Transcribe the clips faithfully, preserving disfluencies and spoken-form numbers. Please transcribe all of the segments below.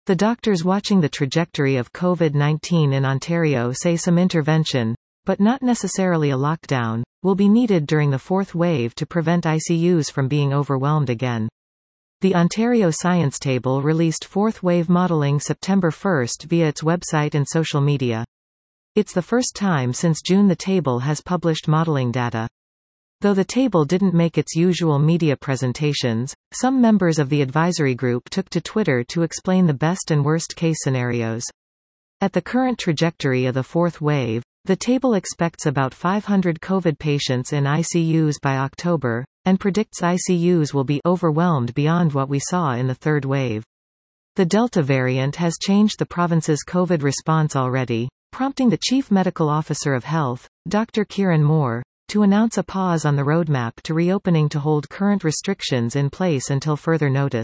The doctors watching the trajectory of COVID nineteen in Ontario say some intervention, but not necessarily a lockdown, will be needed during the fourth wave to prevent I C Us from being overwhelmed again. The Ontario Science Table released fourth wave modelling September first via its website and social media. It's the first time since June the table has published modelling data. Though the table didn't make its usual media presentations, some members of the advisory group took to Twitter to explain the best and worst case scenarios. At the current trajectory of the fourth wave, the table expects about five hundred COVID patients in I C Us by October, and predicts I C Us will be overwhelmed beyond what we saw in the third wave. The Delta variant has changed the province's COVID response already, prompting the Chief Medical Officer of Health, Doctor Kieran Moore, to announce a pause on the roadmap to reopening to hold current restrictions in place until further notice.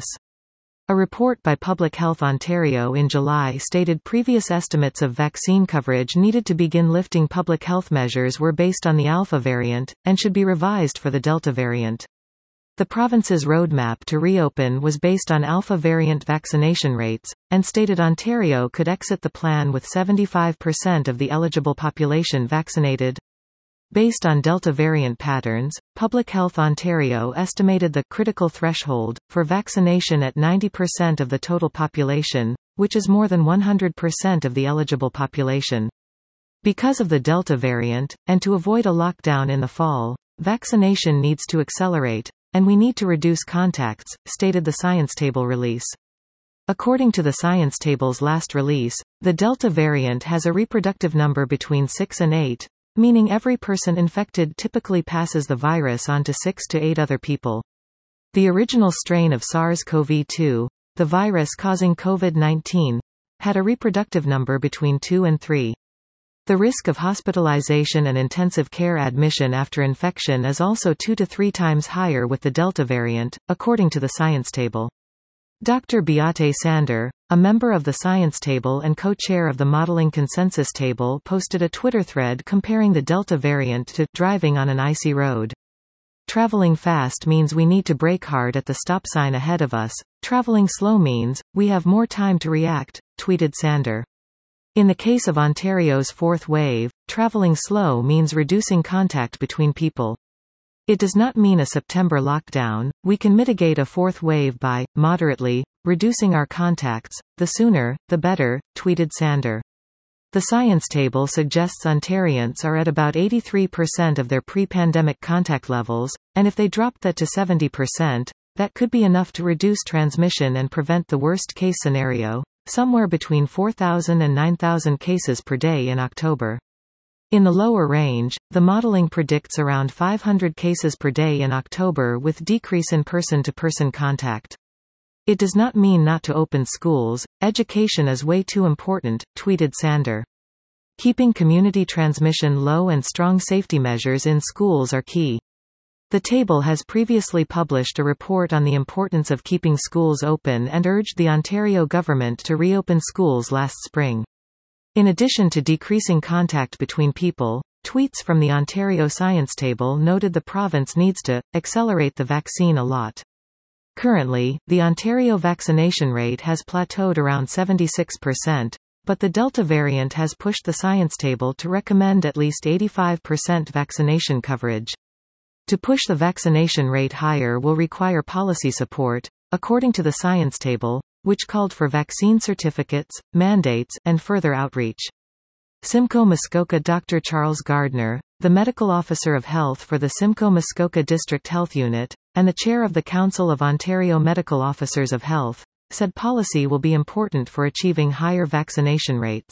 A report by Public Health Ontario in July stated previous estimates of vaccine coverage needed to begin lifting public health measures were based on the Alpha variant, and should be revised for the Delta variant. The province's roadmap to reopen was based on Alpha variant vaccination rates, and stated Ontario could exit the plan with seventy-five percent of the eligible population vaccinated. Based on Delta variant patterns, Public Health Ontario estimated the critical threshold for vaccination at ninety percent of the total population, which is more than one hundred percent of the eligible population. Because of the Delta variant, and to avoid a lockdown in the fall, vaccination needs to accelerate, and we need to reduce contacts, stated the Science Table release. According to the Science Table's last release, the Delta variant has a reproductive number between six and eight, meaning every person infected typically passes the virus on to six to eight other people. The original strain of SARS CoV two, the virus causing COVID nineteen, had a reproductive number between two and three. The risk of hospitalization and intensive care admission after infection is also two to three times higher with the Delta variant, according to the Science Table. Doctor Beate Sander, a member of the Science Table and co-chair of the Modeling Consensus Table, posted a Twitter thread comparing the Delta variant to driving on an icy road. Traveling fast means we need to brake hard at the stop sign ahead of us. Traveling slow means we have more time to react, tweeted Sander. In the case of Ontario's fourth wave, traveling slow means reducing contact between people. It does not mean a September lockdown. We can mitigate a fourth wave by, moderately, reducing our contacts. The sooner, the better, tweeted Sander. The Science Table suggests Ontarians are at about eighty-three percent of their pre-pandemic contact levels, and if they dropped that to seventy percent, that could be enough to reduce transmission and prevent the worst-case scenario, somewhere between four thousand and nine thousand cases per day in October. In the lower range, the modeling predicts around five hundred cases per day in October with decrease in person-to-person contact. It does not mean not to open schools. Education is way too important, tweeted Sander. Keeping community transmission low and strong safety measures in schools are key. The table has previously published a report on the importance of keeping schools open and urged the Ontario government to reopen schools last spring. In addition to decreasing contact between people, tweets from the Ontario Science Table noted the province needs to accelerate the vaccine a lot. Currently, the Ontario vaccination rate has plateaued around seventy-six percent, but the Delta variant has pushed the Science Table to recommend at least eighty-five percent vaccination coverage. To push the vaccination rate higher will require policy support, according to the Science Table, which called for vaccine certificates, mandates, and further outreach. Simcoe Muskoka Doctor Charles Gardner, the Medical Officer of Health for the Simcoe Muskoka District Health Unit, and the Chair of the Council of Ontario Medical Officers of Health, said policy will be important for achieving higher vaccination rates.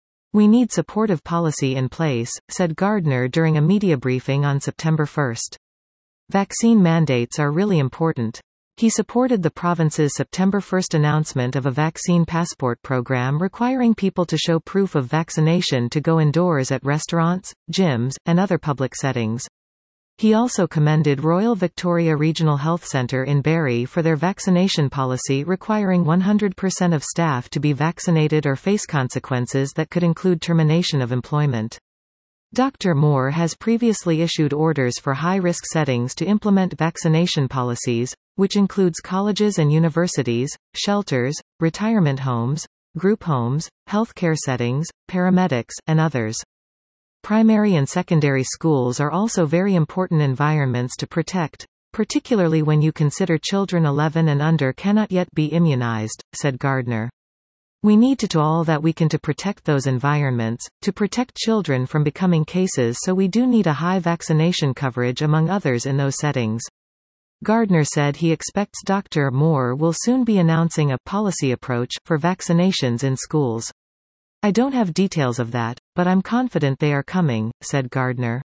We need supportive policy in place, said Gardner during a media briefing on September first. Vaccine mandates are really important. He supported the province's September first announcement of a vaccine passport program requiring people to show proof of vaccination to go indoors at restaurants, gyms, and other public settings. He also commended Royal Victoria Regional Health Centre in Barrie for their vaccination policy requiring one hundred percent of staff to be vaccinated or face consequences that could include termination of employment. Doctor Moore has previously issued orders for high-risk settings to implement vaccination policies, which includes colleges and universities, shelters, retirement homes, group homes, healthcare settings, paramedics, and others. Primary and secondary schools are also very important environments to protect, particularly when you consider children eleven and under cannot yet be immunized, said Gardner. We need to do all that we can to protect those environments, to protect children from becoming cases, so we do need a high vaccination coverage among others in those settings. Gardner said he expects Doctor Moore will soon be announcing a policy approach for vaccinations in schools. I don't have details of that, but I'm confident they are coming, said Gardner.